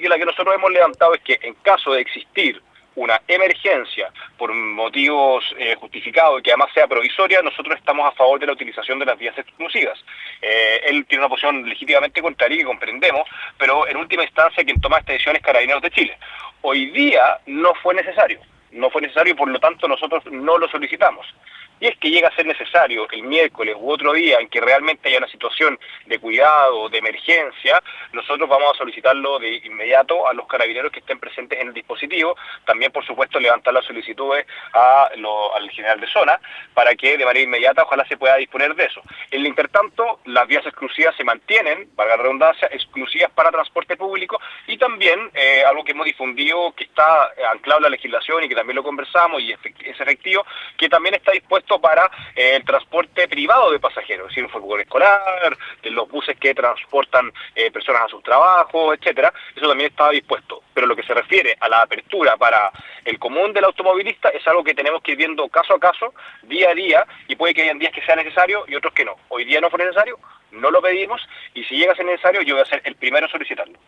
que la que nosotros hemos levantado es que en caso de existir una emergencia por motivos justificados y que además sea provisoria, nosotros estamos a favor de la utilización de las vías exclusivas. Él tiene una posición legítimamente contraria que comprendemos, pero en última instancia quien toma esta decisión es Carabineros de Chile. Hoy día no fue necesario y por lo tanto nosotros no lo solicitamos. Y es que llega a ser necesario el miércoles u otro día en que realmente haya una situación de cuidado, de emergencia, nosotros vamos a solicitarlo de inmediato a los carabineros que estén presentes en el dispositivo, también por supuesto levantar las solicitudes al general de zona, para que de manera inmediata ojalá se pueda disponer de eso. En el intertanto, las vías exclusivas se mantienen, valga la redundancia, exclusivas para transporte público, y también algo que hemos difundido, que está anclado en la legislación y que también lo conversamos y es efectivo, que también está dispuesto para el transporte privado de pasajeros, es decir, un furgón escolar, los buses que transportan personas a sus trabajos, etcétera. Eso también estaba dispuesto. Pero lo que se refiere a la apertura para el común del automovilista es algo que tenemos que ir viendo caso a caso, día a día, y puede que hayan días que sea necesario y otros que no. Hoy día no fue necesario, no lo pedimos, y si llega a ser necesario yo voy a ser el primero en solicitarlo.